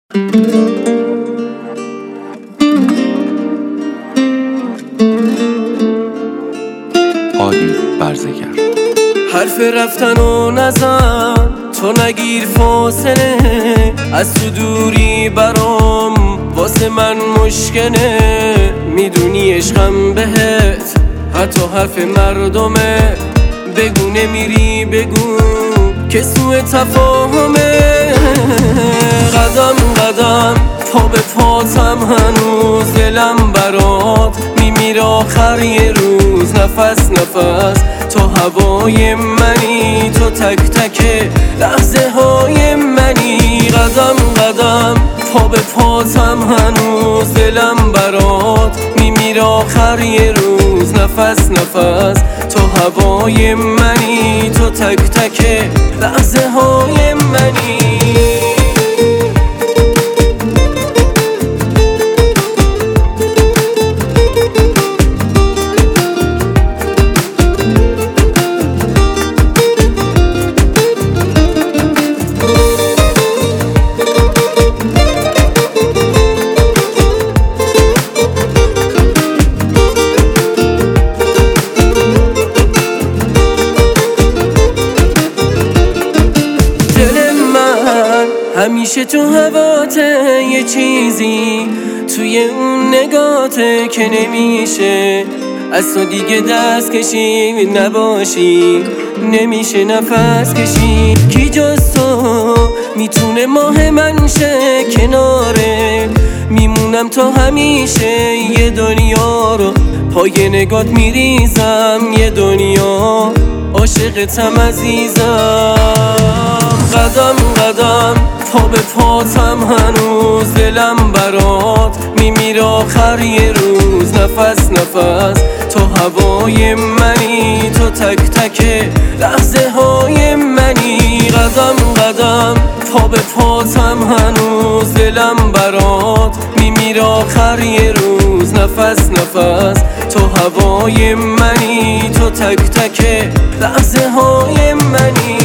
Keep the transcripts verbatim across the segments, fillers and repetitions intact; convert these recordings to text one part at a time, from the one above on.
هادی برزگر. حرف رفتن و نزن، تو نگیر فاصله، از تو دوری برام واسه من مشکله. میدونی عشقم بهت حتی حرف مردمه، بگو نمیری بگو که سوء تفاهمه. قدم قدم پا به پاتم هنوز دلم برات میمیر آخر یه روز. نفس نفس تو هوای منی، تو تک تک لحظه های منی. قدم قدم پا به پاتم هنوز دلم برات میمیر آخر یه روز. نفس نفس تو هوای منی، تو تک تک لحظه های منی. همیشه تو هواته یه چیزی توی اون نگاته که نمیشه از تو دیگه دست کشی نباشی، نمیشه نفس کشی. کی جز تو میتونه ماه من شه کناره، میمونم تا همیشه یه دنیا رو پای نگات میریزم. یه دنیا عاشقتم عزیزم. قدم قدم پا به پاتم هنوز دلم برات میمیر آخر یه روز. نفس نفس تو هوای منی، تو تک تک لحظه های منی. قدم قدم پا به پاتم هنوز دلم برات میمیر آخر یه روز. نفس نفس تو هوای منی، تو تک تک لحظه های منی.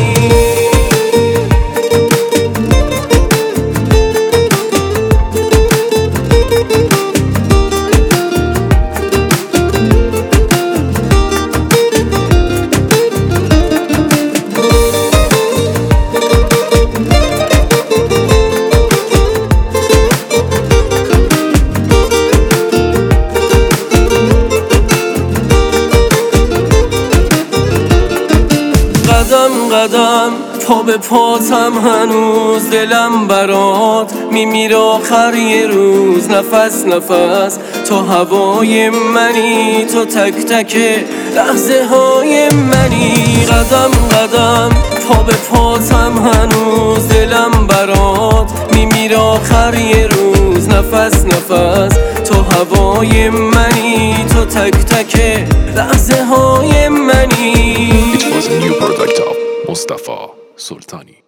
قدم قدم پا به پاتم هنوز دلم برات میمیر آخر یه روز. نفس نفس تو هوای منی، تو تک تک لحظه های منی. قدم قدم پا به پاتم هنوز دلم برات میمیر آخر یه روز. نفس نفس تو هوای منی، تو تک تک لحظه های منی. It was a new product of Mustafa Sultani.